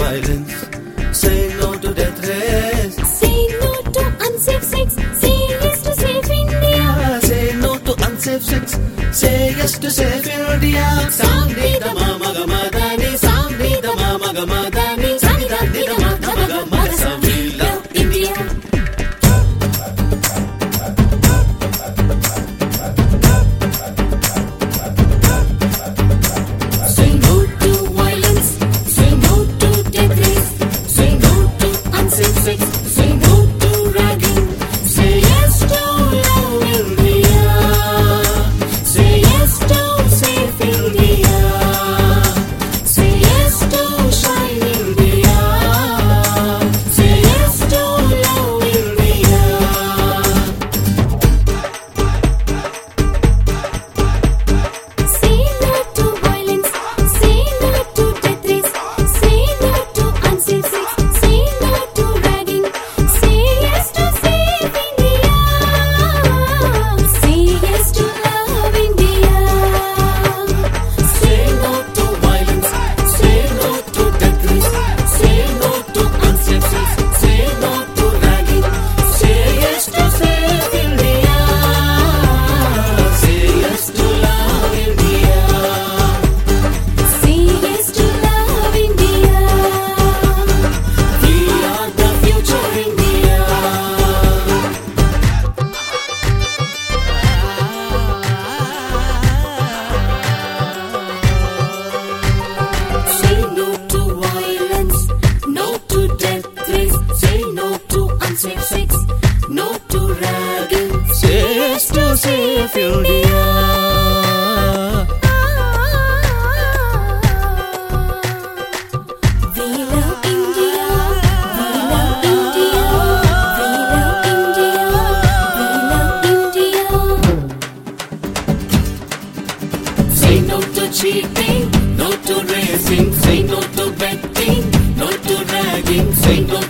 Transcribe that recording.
violence. Say no to death race. Say no to unsafe sex. Say yes to safe India. Say no to unsafe sex. Say yes to safe India. Samrita mama gamadani, Samrita mama gamadani, Samrita mama gamadani. We love India. Say no to violence. Say no to death race. Say no to unsafe sex. Say no to ragging. Say yes to love India. Say yes to safe India. Say yes to shine India. Say yes to love India. Say no to violence. Say no to death race. Say no to unsafe sex. Say no to ragging. Say yes to safe India. Say yes to love India. Say no to violence. Say no to death race. Say no to unsafe sex. Say no to ragging. Say yes to safe India. Say yes to love India. Say yes to love India. We are the future India. Say no to violence. No to death race. Say no to unsafe sex. No to ragging. Say yes to safe India. We love India. We love India. We love India. We love India. Say no to cheating, no to racing, say no to betting, no to ragging, say no